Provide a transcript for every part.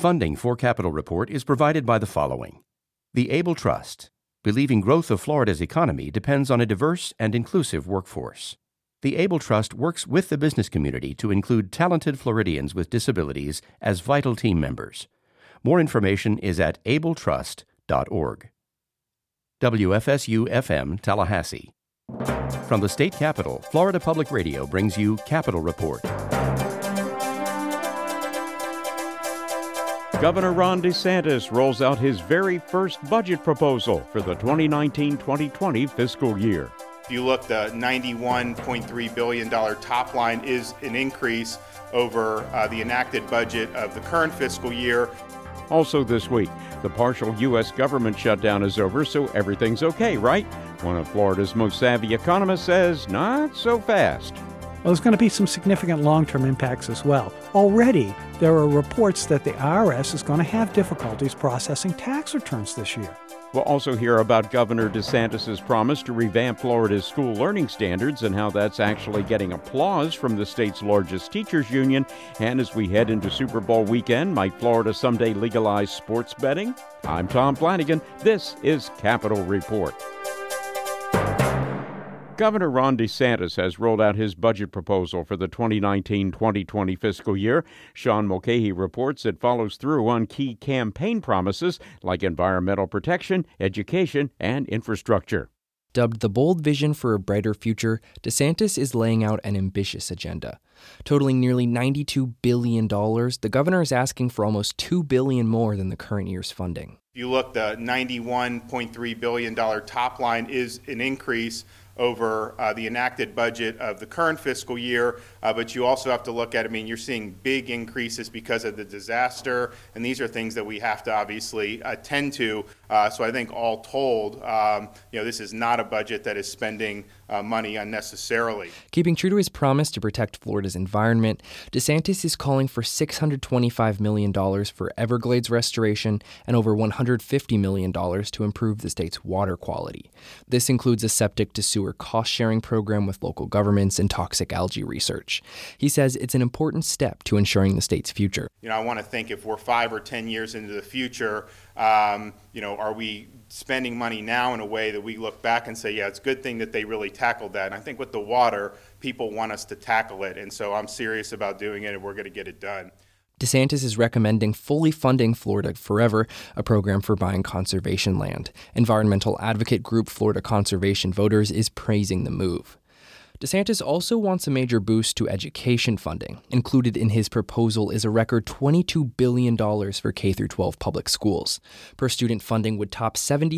Funding for Capital Report is provided by the following. The Able Trust, believing growth of Florida's economy depends on a diverse and inclusive workforce. The Able Trust works with the business community to include talented Floridians with disabilities as vital team members. More information is at abletrust.org. WFSU-FM Tallahassee. From the state capitol, Florida Public Radio brings you Capital Report. Governor Ron DeSantis rolls out his very first budget proposal for the 2019-2020 fiscal year. If you look, the $91.3 billion top line is an increase over the enacted budget of the current fiscal year. Also this week, the partial U.S. government shutdown is over, so everything's okay, right? One of Florida's most savvy economists says, not so fast. Well, there's going to be some significant long-term impacts as well. Already, there are reports that the IRS is going to have difficulties processing tax returns this year. We'll also hear about Governor DeSantis' promise to revamp Florida's school learning standards and how that's actually getting applause from the state's largest teachers union. And as we head into Super Bowl weekend, might Florida someday legalize sports betting? I'm Tom Flanagan. This is Capital Report. Governor Ron DeSantis has rolled out his budget proposal for the 2019-2020 fiscal year. Sean Mulcahy reports it follows through on key campaign promises like environmental protection, education, and infrastructure. Dubbed the Bold Vision for a Brighter Future, DeSantis is laying out an ambitious agenda. Totaling nearly $92 billion, the governor is asking for almost $2 billion more than the current year's funding. If you look, the $91.3 billion top line is an increase over the enacted budget of the current fiscal year, but you also have to look at, you're seeing big increases because of the disaster, and these are things that we have to obviously attend to. So I think all told, this is not a budget that is spending money unnecessarily. Keeping true to his promise to protect Florida's environment, DeSantis is calling for $625 million for Everglades restoration and over $150 million to improve the state's water quality. This includes a septic-to-sewer cost-sharing program with local governments and toxic algae research. He says it's an important step to ensuring the state's future. I want to think if we're 5 or 10 years into the future, are we spending money now in a way that we look back and say, yeah, it's a good thing that they really tackled that. And I think with the water, people want us to tackle it. And so I'm serious about doing it, and we're going to get it done. DeSantis is recommending fully funding Florida Forever, a program for buying conservation land. Environmental advocate group Florida Conservation Voters is praising the move. DeSantis also wants a major boost to education funding. Included in his proposal is a record $22 billion for K-12 public schools. Per student funding would top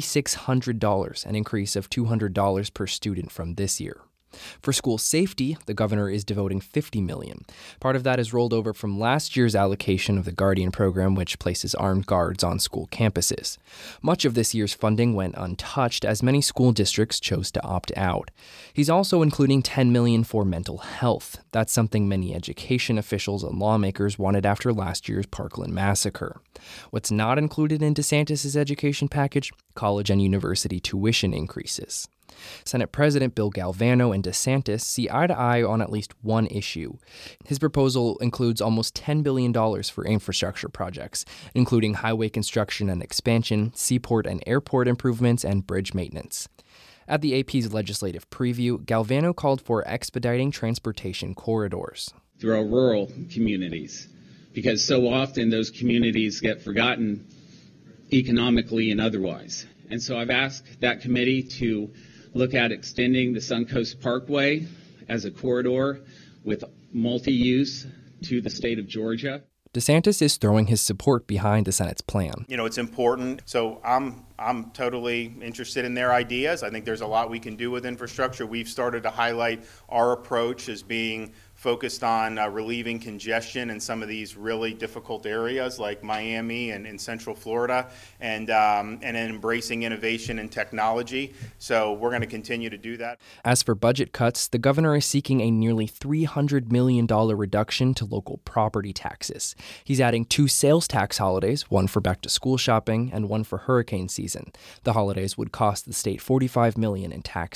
$7,600, an increase of $200 per student from this year. For school safety, the governor is devoting $50 million. Part of that is rolled over from last year's allocation of the Guardian program, which places armed guards on school campuses. Much of this year's funding went untouched as many school districts chose to opt out. He's also including $10 million for mental health. That's something many education officials and lawmakers wanted after last year's Parkland massacre. What's not included in DeSantis' education package? College and university tuition increases. Senate President Bill Galvano and DeSantis see eye to eye on at least one issue. His proposal includes almost $10 billion for infrastructure projects, including highway construction and expansion, seaport and airport improvements, and bridge maintenance. At the AP's legislative preview, Galvano called for expediting transportation corridors. Through our rural communities, because so often those communities get forgotten economically and otherwise. And so I've asked that committee to look at extending the Suncoast Parkway as a corridor with multi-use to the state of Georgia. DeSantis is throwing his support behind the Senate's plan. It's important. So I'm totally interested in their ideas. I think there's a lot we can do with infrastructure. We've started to highlight our approach as being focused on relieving congestion in some of these really difficult areas like Miami and in Central Florida, and embracing innovation and technology. So we're going to continue to do that. As for budget cuts, the governor is seeking a nearly $300 million reduction to local property taxes. He's adding 2 sales tax holidays, one for back-to-school shopping and one for hurricane season. The holidays would cost the state $45 million in taxes.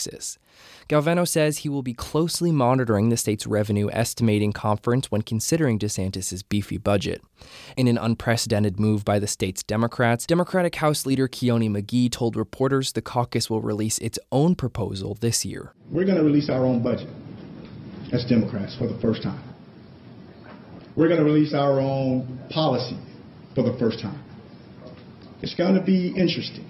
Galvano says he will be closely monitoring the state's revenue estimating conference when considering DeSantis' beefy budget. In an unprecedented move by the state's Democrats, Democratic House Leader Keone McGee told reporters the caucus will release its own proposal this year. We're going to release our own budget as Democrats for the first time. We're going to release our own policy for the first time. It's going to be interesting.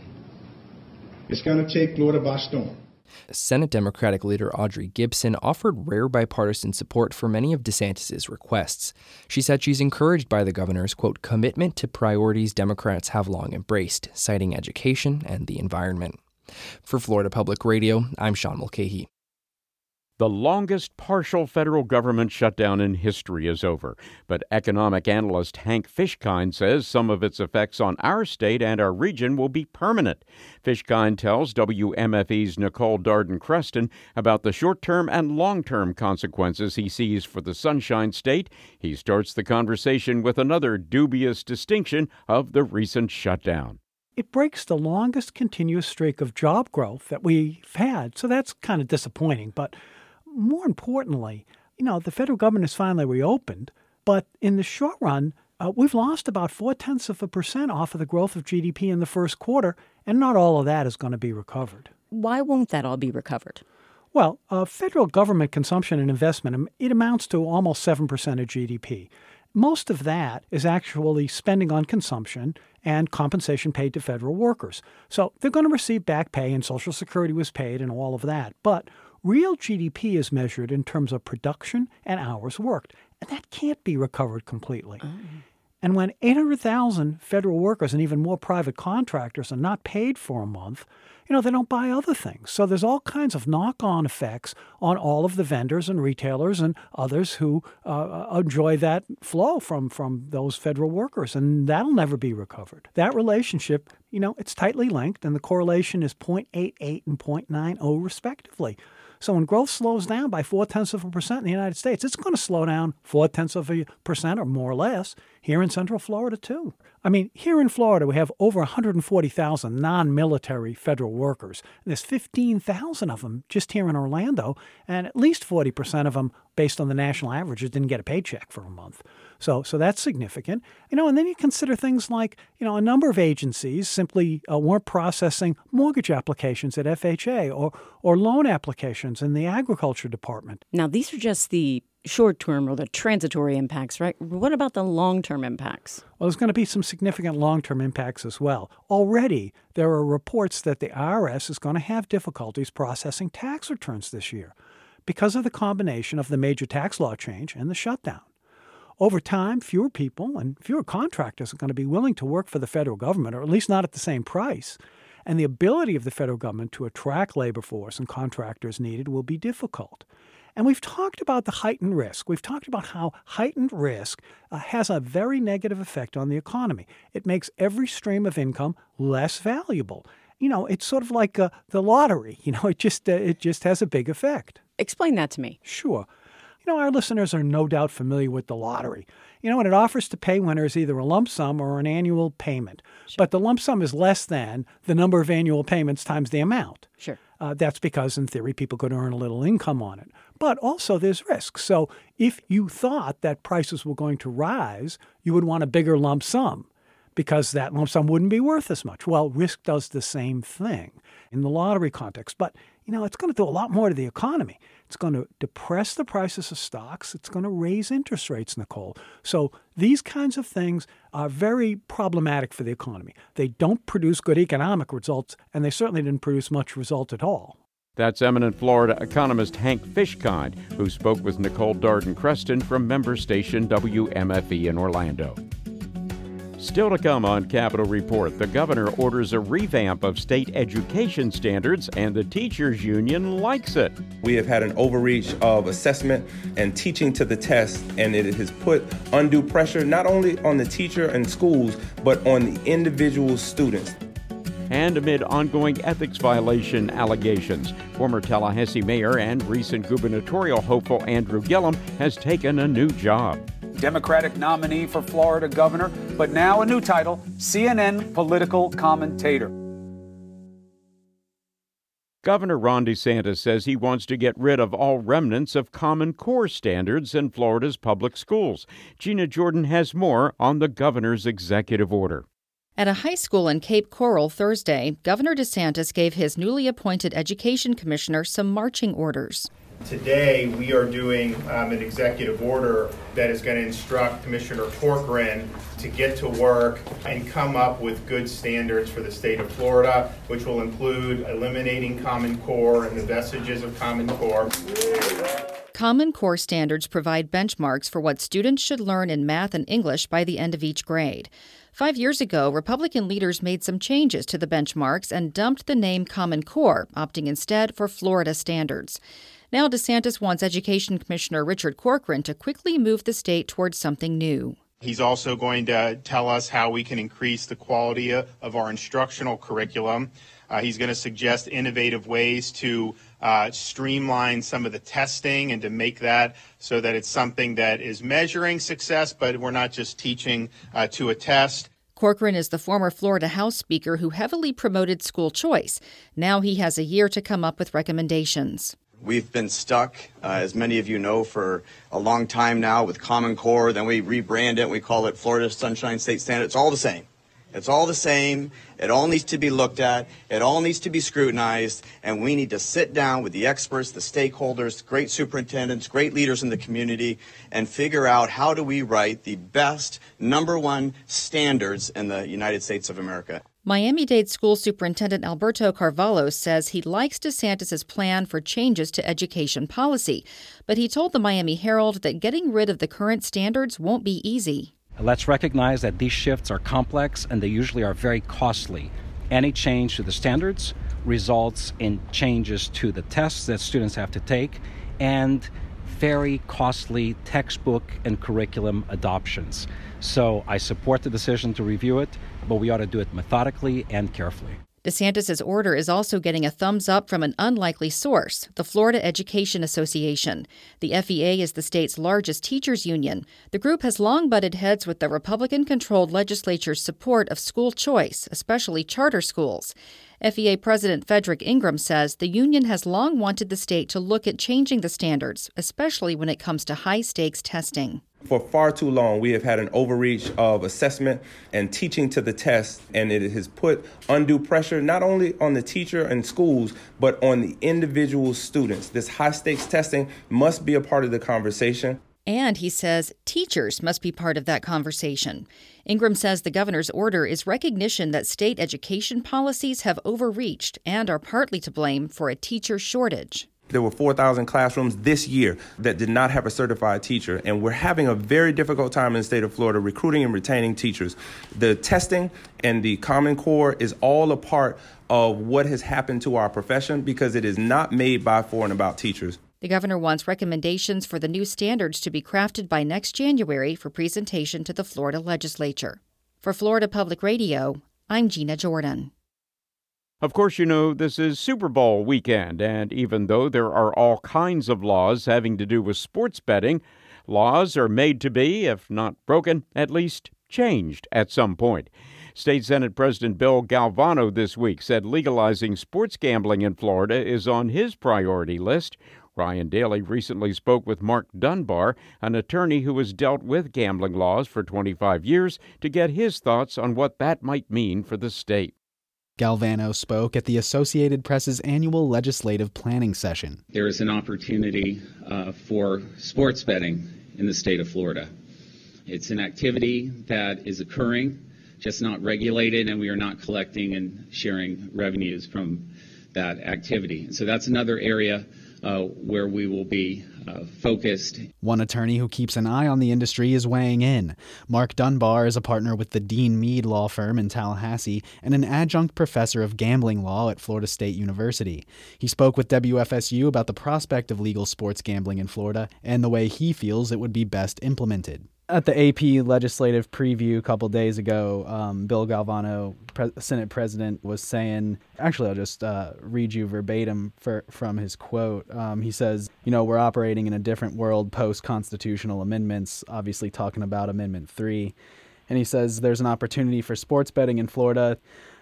It's going to take Florida by storm. Senate Democratic leader Audrey Gibson offered rare bipartisan support for many of DeSantis' requests. She said she's encouraged by the governor's, quote, commitment to priorities Democrats have long embraced, citing education and the environment. For Florida Public Radio, I'm Sean Mulcahy. The longest partial federal government shutdown in history is over, but economic analyst Hank Fishkind says some of its effects on our state and our region will be permanent. Fishkind tells WMFE's Nicole Darden-Creston about the short-term and long-term consequences he sees for the Sunshine State. He starts the conversation with another dubious distinction of the recent shutdown. It breaks the longest continuous streak of job growth that we've had, so that's kind of disappointing, but more importantly, the federal government has finally reopened, but in the short run, we've lost about 0.4% off of the growth of GDP in the first quarter, and not all of that is going to be recovered. Why won't that all be recovered? Well, federal government consumption and investment, it amounts to almost 7% of GDP. Most of that is actually spending on consumption and compensation paid to federal workers. So they're going to receive back pay, and Social Security was paid and all of that. But real GDP is measured in terms of production and hours worked, and that can't be recovered completely. And when 800,000 federal workers and even more private contractors are not paid for a month, they don't buy other things. So there's all kinds of knock-on effects on all of the vendors and retailers and others who enjoy that flow from those federal workers, and that'll never be recovered. That relationship, it's tightly linked, and the correlation is 0.88 and 0.90 respectively. So when growth slows down by 0.4% in the United States, it's going to slow down 0.4% or more or less here in Central Florida, too. I mean, here in Florida, we have over 140,000 non-military federal workers. And there's 15,000 of them just here in Orlando, and at least 40% of them, based on the national averages, didn't get a paycheck for a month. So that's significant. And then you consider things like, a number of agencies simply weren't processing mortgage applications at FHA or loan applications in the agriculture department. Now, these are just the short-term or the transitory impacts, right? What about the long-term impacts? Well, there's going to be some significant long-term impacts as well. Already, there are reports that the IRS is going to have difficulties processing tax returns this year because of the combination of the major tax law change and the shutdown. Over time, fewer people and fewer contractors are going to be willing to work for the federal government, or at least not at the same price. And the ability of the federal government to attract labor force and contractors needed will be difficult. And we've talked about the heightened risk. We've talked about how heightened risk has a very negative effect on the economy. It makes every stream of income less valuable. It's sort of like the lottery. It just has a big effect. Explain that to me. Sure. Our listeners are no doubt familiar with the lottery. And it offers to pay winners either a lump sum or an annual payment. Sure. But the lump sum is less than the number of annual payments times the amount. Sure. That's because, in theory, people could earn a little income on it. But also there's risk. So if you thought that prices were going to rise, you would want a bigger lump sum because that lump sum wouldn't be worth as much. Well, risk does the same thing in the lottery context. But, it's going to do a lot more to the economy. It's going to depress the prices of stocks. It's going to raise interest rates, Nicole. So these kinds of things are very problematic for the economy. They don't produce good economic results, and they certainly didn't produce much result at all. That's eminent Florida economist Hank Fishkind, who spoke with Nicole Darden-Creston from member station WMFE in Orlando. Still to come on Capitol Report, the governor orders a revamp of state education standards, and the teachers union likes it. We have had an overreach of assessment and teaching to the test, and it has put undue pressure not only on the teacher and schools, but on the individual students. And amid ongoing ethics violation allegations, former Tallahassee mayor and recent gubernatorial hopeful Andrew Gillum has taken a new job. Democratic nominee for Florida governor, but now a new title, CNN political commentator. Governor Ron DeSantis says he wants to get rid of all remnants of Common Core standards in Florida's public schools. Gina Jordan has more on the governor's executive order. At a high school in Cape Coral Thursday, Governor DeSantis gave his newly appointed education commissioner some marching orders. Today, we are doing an executive order that is going to instruct Commissioner Corcoran to get to work and come up with good standards for the state of Florida, which will include eliminating Common Core and the vestiges of Common Core. Common Core standards provide benchmarks for what students should learn in math and English by the end of each grade. 5 years ago, Republican leaders made some changes to the benchmarks and dumped the name Common Core, opting instead for Florida standards. Now DeSantis wants Education Commissioner Richard Corcoran to quickly move the state towards something new. He's also going to tell us how we can increase the quality of our instructional curriculum. He's going to suggest innovative ways to streamline some of the testing and to make that so that it's something that is measuring success, but we're not just teaching to a test. Corcoran is the former Florida House Speaker who heavily promoted school choice. Now he has a year to come up with recommendations. We've been stuck, as many of you know, for a long time now with Common Core. Then we rebrand it. We call it Florida Sunshine State Standard. It's all the same. It's all the same. It all needs to be looked at. It all needs to be scrutinized. And we need to sit down with the experts, the stakeholders, great superintendents, great leaders in the community, and figure out how do we write the best #1 standards in the United States of America. Miami-Dade School Superintendent Alberto Carvalho says he likes DeSantis' plan for changes to education policy, but he told the Miami Herald that getting rid of the current standards won't be easy. Let's recognize that these shifts are complex and they usually are very costly. Any change to the standards results in changes to the tests that students have to take and very costly textbook and curriculum adoptions. So I support the decision to review it, but we ought to do it methodically and carefully. DeSantis' order is also getting a thumbs up from an unlikely source, the Florida Education Association. The FEA is the state's largest teachers union. The group has long butted heads with the Republican-controlled legislature's support of school choice, especially charter schools. FEA President Frederick Ingram says the union has long wanted the state to look at changing the standards, especially when it comes to high-stakes testing. For far too long, we have had an overreach of assessment and teaching to the test, and it has put undue pressure not only on the teacher and schools, but on the individual students. This high-stakes testing must be a part of the conversation. And he says teachers must be part of that conversation. Ingram says the governor's order is recognition that state education policies have overreached and are partly to blame for a teacher shortage. There were 4,000 classrooms this year that did not have a certified teacher, and we're having a very difficult time in the state of Florida recruiting and retaining teachers. The testing and the Common Core is all a part of what has happened to our profession because it is not made by, for, and about teachers. The governor wants recommendations for the new standards to be crafted by next January for presentation to the Florida legislature. For Florida Public Radio, I'm Gina Jordan. Of course, you know, this is Super Bowl weekend, and even though there are all kinds of laws having to do with sports betting, laws are made to be, if not broken, at least changed at some point. State Senate President Bill Galvano this week said legalizing sports gambling in Florida is on his priority list. Ryan Daly recently spoke with Mark Dunbar, an attorney who has dealt with gambling laws for 25 years, to get his thoughts on what that might mean for the state. Galvano spoke at the Associated Press's annual legislative planning session. There is an opportunity for sports betting in the state of Florida. It's an activity that is occurring, just not regulated, and we are not collecting and sharing revenues from that activity. And so that's another area where we will be focused. One attorney who keeps an eye on the industry is weighing in. Mark Dunbar is a partner with the Dean Mead law firm in Tallahassee and an adjunct professor of gambling law at Florida State University. He spoke with WFSU about the prospect of legal sports gambling in Florida and the way he feels it would be best implemented. At the AP legislative preview a couple days ago, Bill Galvano, Senate President, was saying, actually I'll just read you verbatim from his quote. He says, we're operating in a different world post-constitutional amendments, obviously talking about Amendment 3. And he says there's an opportunity for sports betting in Florida.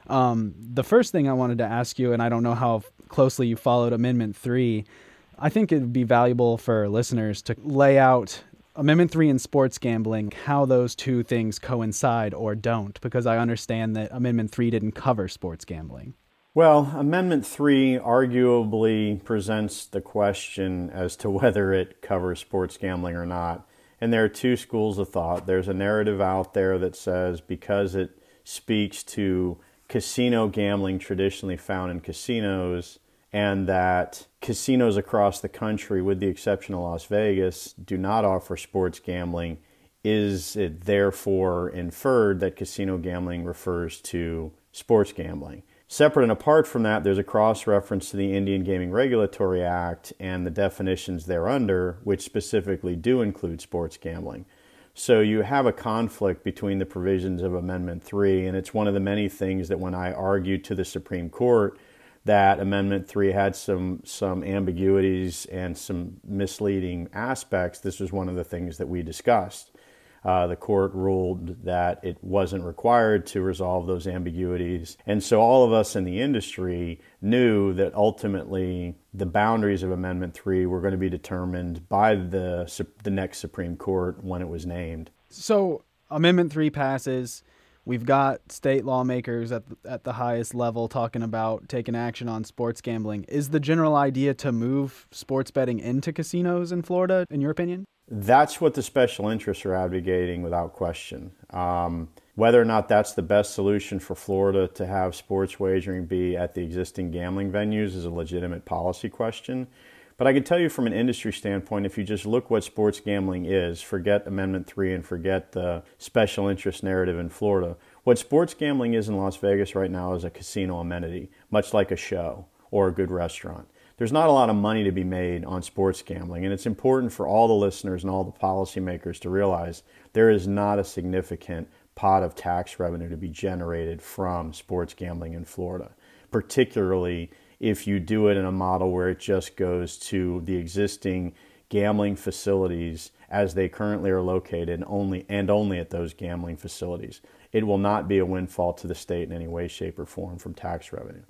The first thing I wanted to ask you, and I don't know how closely you followed Amendment 3, I think it would be valuable for listeners to lay out Amendment 3 and sports gambling, how those two things coincide or don't, because I understand that Amendment 3 didn't cover sports gambling. Well, Amendment 3 arguably presents the question as to whether it covers sports gambling or not. And there are two schools of thought. There's a narrative out there that says because it speaks to casino gambling traditionally found in casinos, and that casinos across the country, with the exception of Las Vegas, do not offer sports gambling, is it therefore inferred that casino gambling refers to sports gambling? Separate and apart from that, there's a cross-reference to the Indian Gaming Regulatory Act and the definitions thereunder, which specifically do include sports gambling. So you have a conflict between the provisions of Amendment 3, and it's one of the many things that when I argued to the Supreme Court that Amendment 3 had some ambiguities and some misleading aspects, this was one of the things that we discussed. The court ruled that it wasn't required to resolve those ambiguities. And so all of us in the industry knew that ultimately the boundaries of Amendment 3 were going to be determined by the next Supreme Court when it was named. So Amendment 3 passes. We've got state lawmakers at the highest level talking about taking action on sports gambling. Is the general idea to move sports betting into casinos in Florida, in your opinion? That's what the special interests are advocating without question. Whether or not that's the best solution for Florida to have sports wagering be at the existing gambling venues is a legitimate policy question. But I can tell you from an industry standpoint, if you just look what sports gambling is, forget Amendment 3 and forget the special interest narrative in Florida, what sports gambling is in Las Vegas right now is a casino amenity, much like a show or a good restaurant. There's not a lot of money to be made on sports gambling, and it's important for all the listeners and all the policymakers to realize there is not a significant pot of tax revenue to be generated from sports gambling in Florida, particularly if you do it in a model where it just goes to the existing gambling facilities as they currently are located and only at those gambling facilities. It will not be a windfall to the state in any way, shape, or form from tax revenue.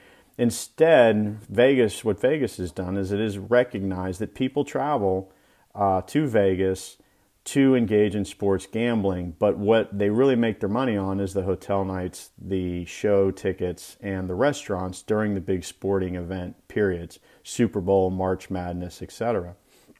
Instead, what Vegas has done is it has recognized that people travel to Vegas to engage in sports gambling, but what they really make their money on is the hotel nights, the show tickets, and the restaurants during the big sporting event periods, Super Bowl, March Madness, etc.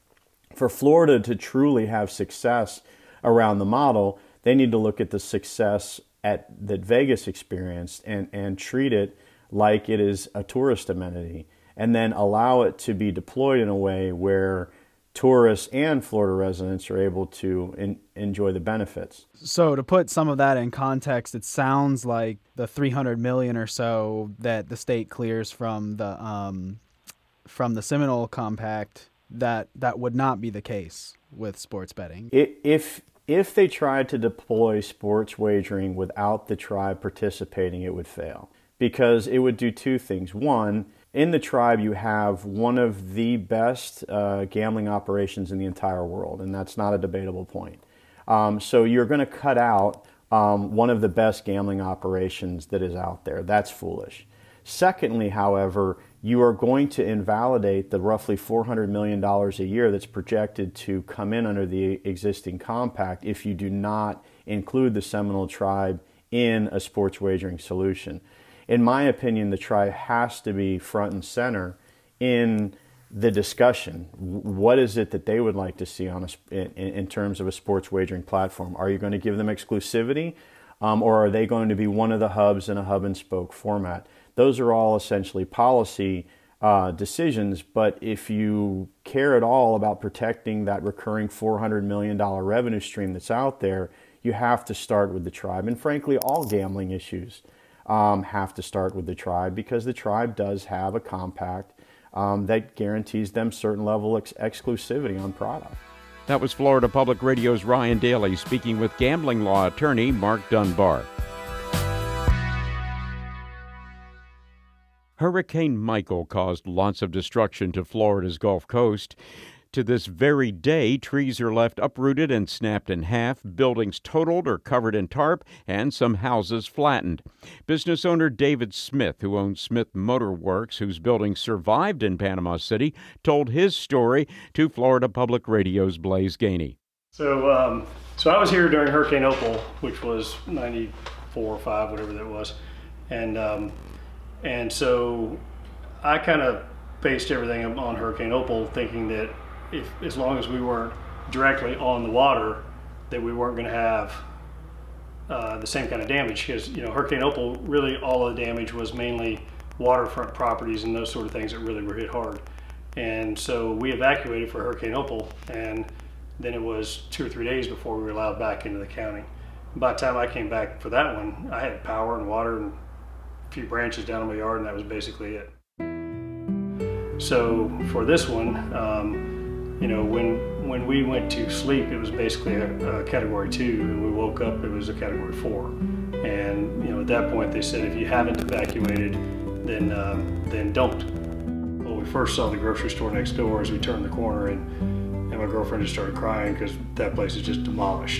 For Florida to truly have success around the model, they need to look at the success that Vegas experienced and treat it like it is a tourist amenity, and then allow it to be deployed in a way where tourists and Florida residents are able to enjoy the benefits. So to put some of that in context, it sounds like the $300 million or so that the state clears from the Seminole Compact, that would not be the case with sports betting. If they tried to deploy sports wagering without the tribe participating, it would fail, because it would do two things. One, in the tribe, you have one of the best gambling operations in the entire world, and that's not a debatable point. So you're going to cut out one of the best gambling operations that is out there. That's foolish. Secondly, however, you are going to invalidate the roughly $400 million a year that's projected to come in under the existing compact if you do not include the Seminole tribe in a sports wagering solution. In my opinion, the tribe has to be front and center in the discussion. What is it that they would like to see in terms of a sports wagering platform? Are you going to give them exclusivity, or are they going to be one of the hubs in a hub and spoke format? Those are all essentially policy decisions, but if you care at all about protecting that recurring $400 million revenue stream that's out there, you have to start with the tribe. And frankly, all gambling issues have to start with the tribe, because the tribe does have a compact that guarantees them certain level exclusivity on product. That was Florida Public Radio's Ryan Daly speaking with gambling law attorney Mark Dunbar. Hurricane Michael caused lots of destruction to Florida's Gulf Coast. To this very day, trees are left uprooted and snapped in half, buildings totaled or covered in tarp, and some houses flattened. Business owner David Smith, who owns Smith Motor Works, whose building survived in Panama City, told his story to Florida Public Radio's Blaze Gainey. So I was here during Hurricane Opal, which was 94 or 5, whatever that was. And so I kind of based everything on Hurricane Opal, thinking that as long as we weren't directly on the water, that we weren't going to have the same kind of damage. Because, Hurricane Opal, really all of the damage was mainly waterfront properties and those sort of things that really were hit hard. And so we evacuated for Hurricane Opal, and then it was 2 or 3 days before we were allowed back into the county. By the time I came back for that one, I had power and water and a few branches down in my yard, and that was basically it. So for this one, when we went to sleep, it was basically a Category 2, and we woke up, it was a Category 4. And at that point, they said if you haven't evacuated, then don't. Well, we first saw the grocery store next door as we turned the corner, and my girlfriend just started crying because that place is just demolished.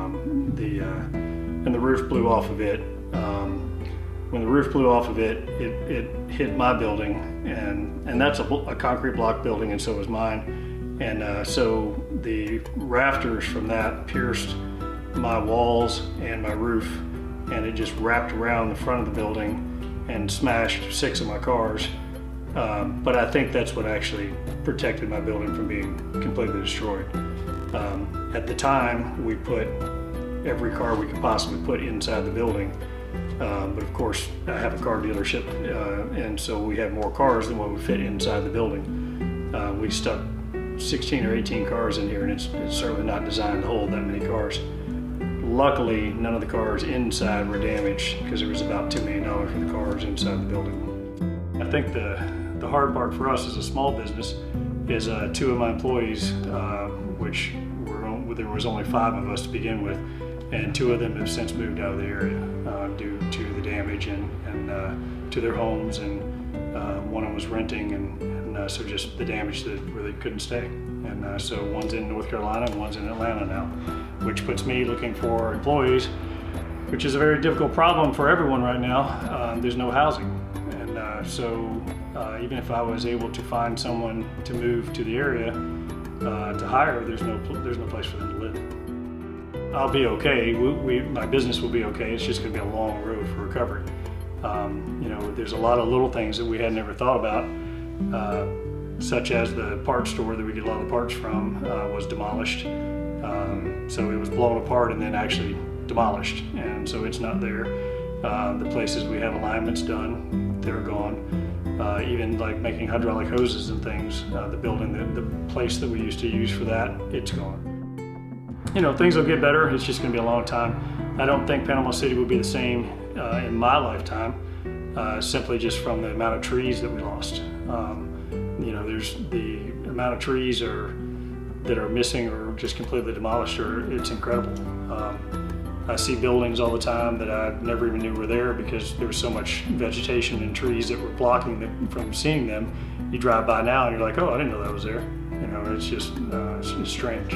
And the roof blew off of it. When the roof blew off of it, it hit my building, and that's a concrete block building, and so was mine. And so the rafters from that pierced my walls and my roof, and it just wrapped around the front of the building and smashed 6 of my cars. But I think that's what actually protected my building from being completely destroyed. At the time, we put every car we could possibly put inside the building. But of course, I have a car dealership, and so we have more cars than what would fit inside the building. We stuck 16 or 18 cars in here, and it's certainly not designed to hold that many cars. Luckily, none of the cars inside were damaged, because there was about $2 million for the cars inside the building. I think the hard part for us as a small business is 2 of my employees, which there was only 5 of us to begin with, and 2 of them have since moved out of the area due to the damage and to their homes, and one of them was renting, and so just the damage that really couldn't stay. And so one's in North Carolina and one's in Atlanta now, which puts me looking for employees, which is a very difficult problem for everyone right now. There's no housing, and so even if I was able to find someone to move to the area to hire, there's no place for them to live. I'll be okay. My business will be okay. It's just going to be a long road for recovery. There's a lot of little things that we had never thought about, such as the parts store that we get a lot of parts from was demolished. So it was blown apart and then actually demolished, and so it's not there. The places we have alignments done, they're gone. Even like making hydraulic hoses and things, the building, the place that we used to use for that, it's gone. Things will get better. It's just going to be a long time. I don't think Panama City will be the same in my lifetime, simply just from the amount of trees that we lost. There's the amount of trees that are missing or just completely demolished, it's incredible. I see buildings all the time that I never even knew were there because there was so much vegetation and trees that were blocking them from seeing them. You drive by now and you're like, oh, I didn't know that was there. It's just it's strange.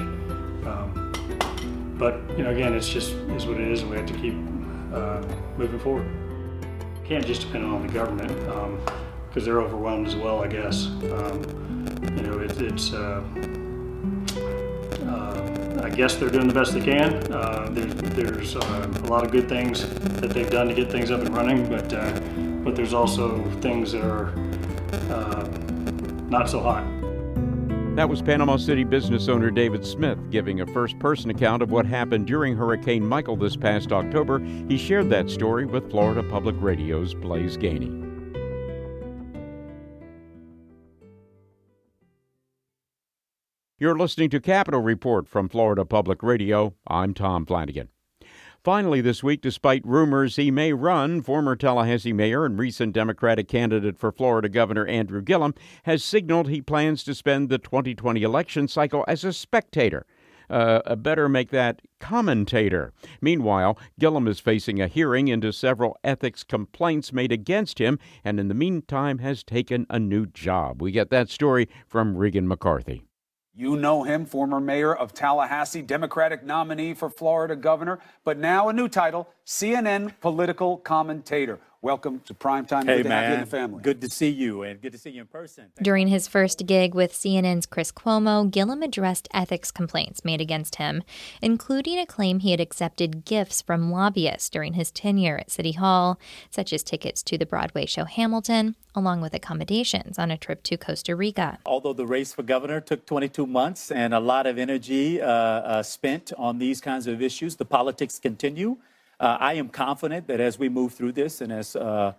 But again, it's what it is, and we have to keep moving forward. Can't just depend on the government because they're overwhelmed as well, I guess. I guess they're doing the best they can. There's a lot of good things that they've done to get things up and running, but there's also things that are not so hot. That was Panama City business owner David Smith giving a first-person account of what happened during Hurricane Michael this past October. He shared that story with Florida Public Radio's Blaze Gainey. You're listening to Capitol Report from Florida Public Radio. I'm Tom Flanagan. Finally this week, despite rumors he may run, former Tallahassee mayor and recent Democratic candidate for Florida Governor Andrew Gillum has signaled he plans to spend the 2020 election cycle as a spectator. Better make that commentator. Meanwhile, Gillum is facing a hearing into several ethics complaints made against him, and in the meantime has taken a new job. We get that story from Regan McCarthy. You know him, former mayor of Tallahassee, Democratic nominee for Florida governor, but now a new title, CNN political commentator. Welcome to Primetime. Hey, good to man. have you in the family. Good to see you, and good to see you in person. During his first gig with CNN's Chris Cuomo, Gillum addressed ethics complaints made against him, including a claim he had accepted gifts from lobbyists during his tenure at City Hall, such as tickets to the Broadway show Hamilton, along with accommodations on a trip to Costa Rica. Although the race for governor took 22 months and a lot of energy spent on these kinds of issues, the politics continue. I am confident that as we move through this and as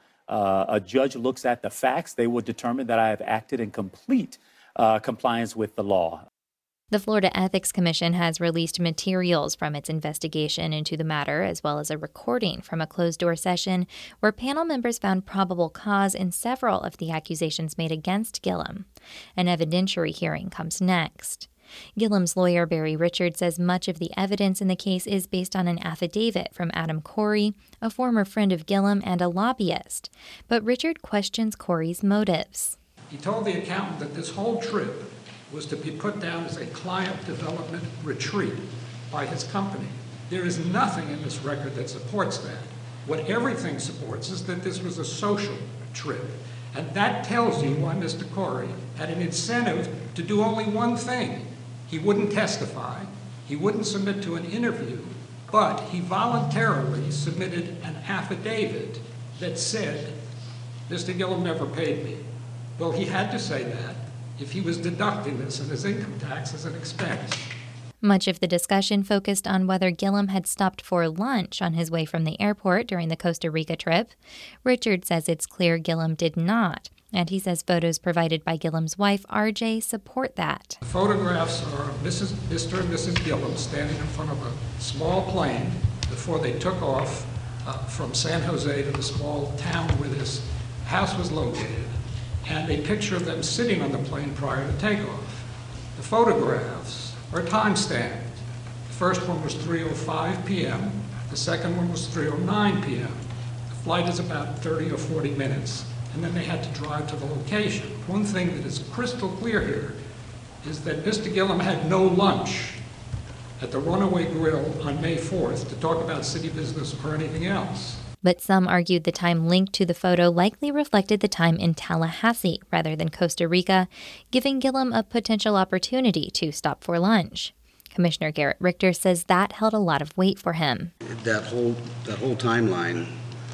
a judge looks at the facts, they will determine that I have acted in complete compliance with the law. The Florida Ethics Commission has released materials from its investigation into the matter, as well as a recording from a closed-door session where panel members found probable cause in several of the accusations made against Gillum. An evidentiary hearing comes next. Gillum's lawyer, Barry Richard, says much of the evidence in the case is based on an affidavit from Adam Corey, a former friend of Gillum and a lobbyist. But Richard questions Corey's motives. He told the accountant that this whole trip was to be put down as a client development retreat by his company. There is nothing in this record that supports that. What everything supports is that this was a social trip. And that tells you why Mr. Corey had an incentive to do only one thing. He wouldn't testify, he wouldn't submit to an interview, but he voluntarily submitted an affidavit that said, Mr. Gillum never paid me. Well, he had to say that if he was deducting this in his income tax as an expense. Much of the discussion focused on whether Gillum had stopped for lunch on his way from the airport during the Costa Rica trip. Richard says it's clear Gillum did not, and he says photos provided by Gillum's wife, RJ, support that. The photographs are of Mr. and Mrs. Gillum standing in front of a small plane before they took off from San Jose to the small town where this house was located, and a picture of them sitting on the plane prior to takeoff. The photographs are time-stamped. The first one was 3:05 p.m., the second one was 3:09 p.m. The flight is about 30 or 40 minutes, and then they had to drive to the location. One thing that is crystal clear here is that Mr. Gillum had no lunch at the Runaway Grill on May 4th to talk about city business or anything else. But some argued the time linked to the photo likely reflected the time in Tallahassee rather than Costa Rica, giving Gillum a potential opportunity to stop for lunch. Commissioner Garrett Richter says that held a lot of weight for him. That whole timeline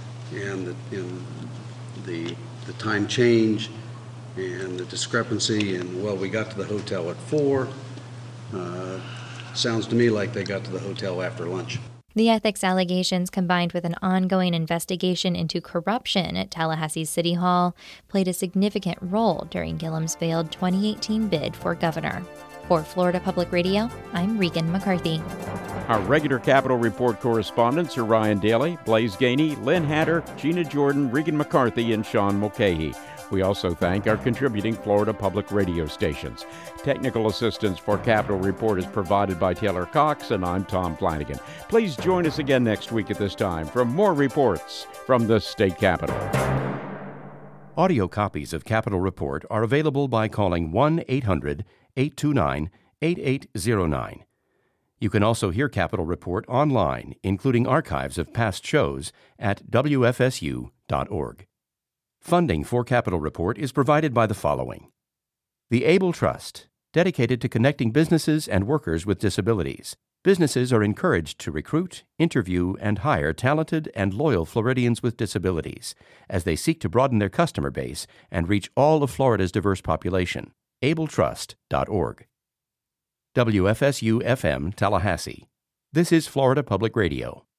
and the time change and the discrepancy and, well, we got to the hotel at 4, sounds to me like they got to the hotel after lunch. The ethics allegations, combined with an ongoing investigation into corruption at Tallahassee's City Hall, played a significant role during Gillum's failed 2018 bid for governor. For Florida Public Radio, I'm Regan McCarthy. Our regular Capitol Report correspondents are Ryan Daly, Blaise Gainey, Lynn Hatter, Gina Jordan, Regan McCarthy, and Sean Mulcahy. We also thank our contributing Florida Public Radio stations. Technical assistance for Capitol Report is provided by Taylor Cox, and I'm Tom Flanagan. Please join us again next week at this time for more reports from the state capitol. Audio copies of Capitol Report are available by calling 1-800-829-8809. You can also hear Capitol Report online, including archives of past shows at wfsu.org. Funding for Capitol Report is provided by the following: the Able Trust, dedicated to connecting businesses and workers with disabilities. Businesses are encouraged to recruit, interview, and hire talented and loyal Floridians with disabilities as they seek to broaden their customer base and reach all of Florida's diverse population. abletrust.org. WFSU-FM Tallahassee. This is Florida Public Radio.